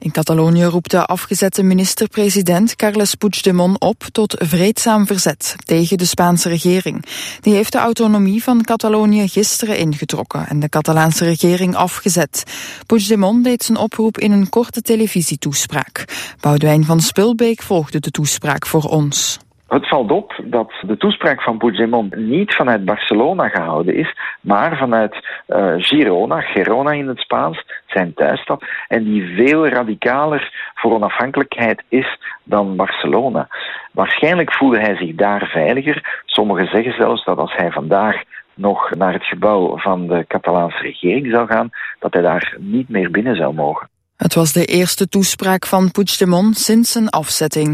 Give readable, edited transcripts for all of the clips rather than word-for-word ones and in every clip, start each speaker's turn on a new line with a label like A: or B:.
A: In Catalonië roept de afgezette minister-president Carles Puigdemont op tot vreedzaam verzet tegen de Spaanse regering. Die heeft de autonomie van Catalonië gisteren ingetrokken en de Catalaanse regering afgezet. Puigdemont deed zijn oproep in een korte televisietoespraak. Boudewijn van Spilbeek volgde de toespraak voor ons.
B: Het valt op dat de toespraak van Puigdemont niet vanuit Barcelona gehouden is, maar vanuit Gerona in het Spaans, zijn thuisstad, en die veel radicaler voor onafhankelijkheid is dan Barcelona. Waarschijnlijk voelde hij zich daar veiliger. Sommigen zeggen zelfs dat als hij vandaag nog naar het gebouw van de Catalaanse regering zou gaan, dat hij daar niet meer binnen zou mogen.
A: Het was de eerste toespraak van Puigdemont sinds zijn afzetting.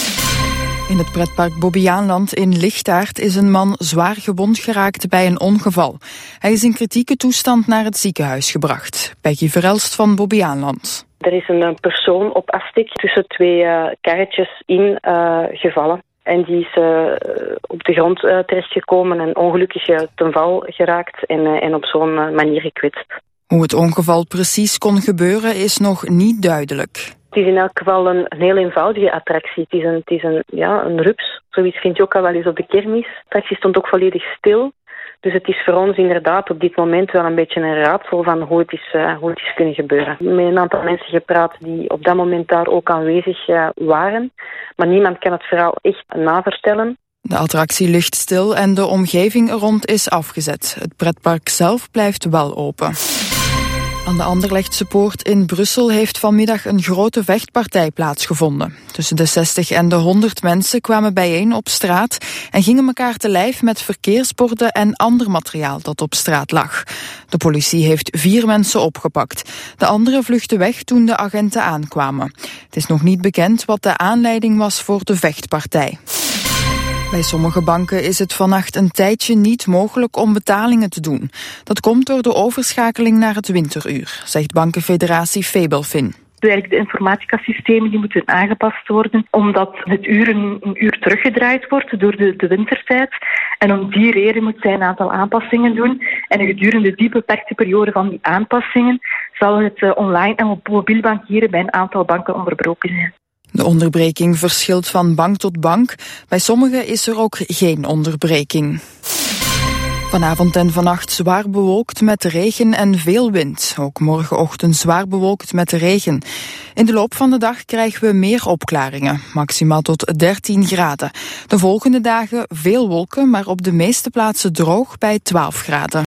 A: In het pretpark Bobbejaanland in Lichtaart is een man zwaar gewond geraakt bij een ongeval. Hij is in kritieke toestand naar het ziekenhuis gebracht. Peggy Verelst van Bobbejaanland.
C: Er is een persoon op afstek tussen twee karretjes in gevallen. En die is op de grond terechtgekomen en ongelukkig ten val geraakt en op zo'n manier gekwetst.
A: Hoe het ongeval precies kon gebeuren is nog niet duidelijk.
C: Het is in elk geval een heel eenvoudige attractie. Het is een rups. Zoiets vind je ook al wel eens op de kermis. De attractie stond ook volledig stil. Dus het is voor ons inderdaad op dit moment wel een beetje een raadsel van hoe het is kunnen gebeuren. Met een aantal mensen gepraat die op dat moment daar ook aanwezig waren. Maar niemand kan het verhaal echt navertellen.
A: De attractie ligt stil en de omgeving er rond is afgezet. Het pretpark zelf blijft wel open. Aan de Anderlechtse Poort in Brussel heeft vanmiddag een grote vechtpartij plaatsgevonden. Tussen de 60 en de 100 mensen kwamen bijeen op straat en gingen elkaar te lijf met verkeersborden en ander materiaal dat op straat lag. De politie heeft 4 mensen opgepakt. De anderen vluchtten weg toen de agenten aankwamen. Het is nog niet bekend wat de aanleiding was voor de vechtpartij. Bij sommige banken is het vannacht een tijdje niet mogelijk om betalingen te doen. Dat komt door de overschakeling naar het winteruur, zegt bankenfederatie Febelfin.
D: De informaticasystemen die moeten aangepast worden, omdat het uur een uur teruggedraaid wordt door de wintertijd. En om die reden moet zij een aantal aanpassingen doen. En gedurende die beperkte periode van die aanpassingen zal het online en op mobiel bankieren bij een aantal banken onderbroken zijn.
A: De onderbreking verschilt van bank tot bank. Bij sommigen is er ook geen onderbreking. Vanavond en vannacht zwaar bewolkt met regen en veel wind. Ook morgenochtend zwaar bewolkt met regen. In de loop van de dag krijgen we meer opklaringen, maximaal tot 13 graden. De volgende dagen veel wolken, maar op de meeste plaatsen droog bij 12 graden.